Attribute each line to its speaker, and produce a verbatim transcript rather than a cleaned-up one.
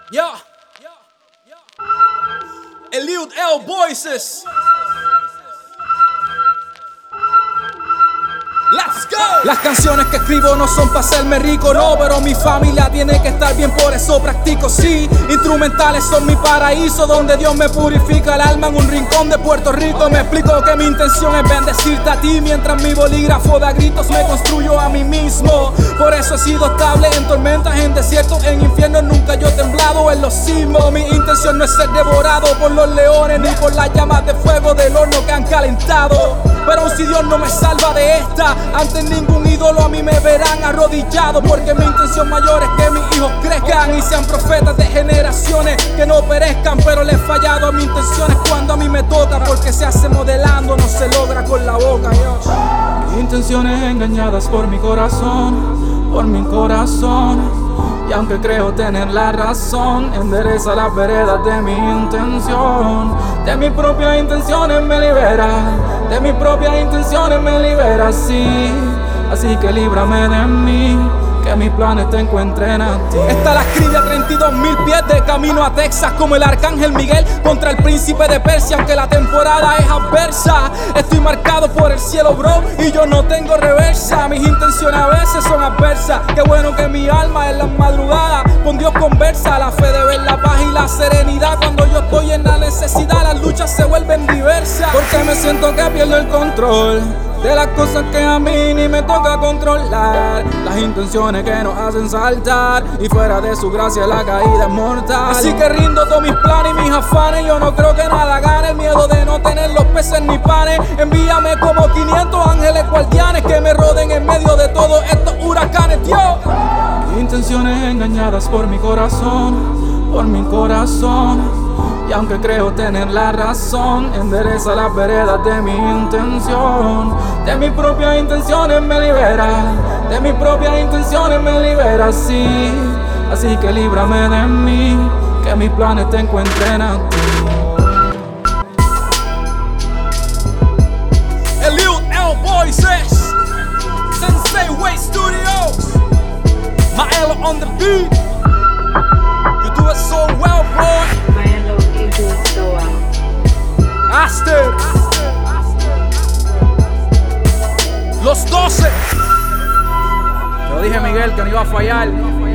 Speaker 1: Yeah. Eliud L. Voices. Let's go. Las canciones que escribo no son para hacerme rico, no, pero mi familia tiene que estar bien, por eso practico, sí. Instrumentales son mi paraíso, donde Dios me purifica el alma en un rincón de Puerto Rico. Me explico que mi intención es bendecirte a ti, mientras mi bolígrafo da gritos me construyo a mí mismo. Por eso he sido estable en tormentas, en desiertos, en infiernos, nunca yo he temblado en los sismos. Mi intención no es ser devorado por los leones, ni por las llamas de fuego del horno que han calentado. Pero si Dios no me salva de esta, ante ningún ídolo a mí me verán arrodillado, porque mi intención mayor es que mis hijos crezcan y sean profetas de generaciones que no perezcan. Pero le he fallado a mis intenciones cuando a mí me toca, porque se hace modelando, no se logra con la boca. Yo. Mis intenciones engañadas por mi corazón, por mi corazón. Y aunque creo tener la razón, endereza las veredas de mi intención. De mis propias intenciones me libera, de mis propias intenciones me libera, sí. Así que líbrame de mí, que mis planes te encuentren a ti. Esta la escribe a treinta y dos mil pies de camino a Texas, como el arcángel Miguel contra el príncipe de Persia. Aunque la temporada es adversa, estoy marcado por el cielo, bro, y yo no tengo reversa. Mis intenciones a veces son adversas. Qué bueno que mi alma en las madrugadas con Dios conversa. La fe de ver la paz y la serenidad cuando yo estoy en la necesidad. Las luchas se vuelven diversas, porque me siento que pierdo el control de las cosas que a mí ni me toca controlar. Las intenciones que nos hacen saltar, y fuera de su gracia la caída es mortal. Así que rindo todos mis planes y mis afanes. Yo no creo que nada gane, el miedo de no tener los peces ni panes. Envíame como quinientos ángeles guardianes que me roden en medio de todos estos huracanes, Dios. Intenciones engañadas por mi corazón, por mi corazón. Y aunque creo tener la razón, endereza las veredas de mi intención. De mis propias intenciones me libera, de mis propias intenciones me libera, sí. Así que líbrame de mí, que mis planes te encuentren a ti. Eliud L. Voices, Sensei Way Studios, Maelo on the beat. You do it so well, boy. Aster, los doce. Te lo dije, Miguel, que no iba a fallar.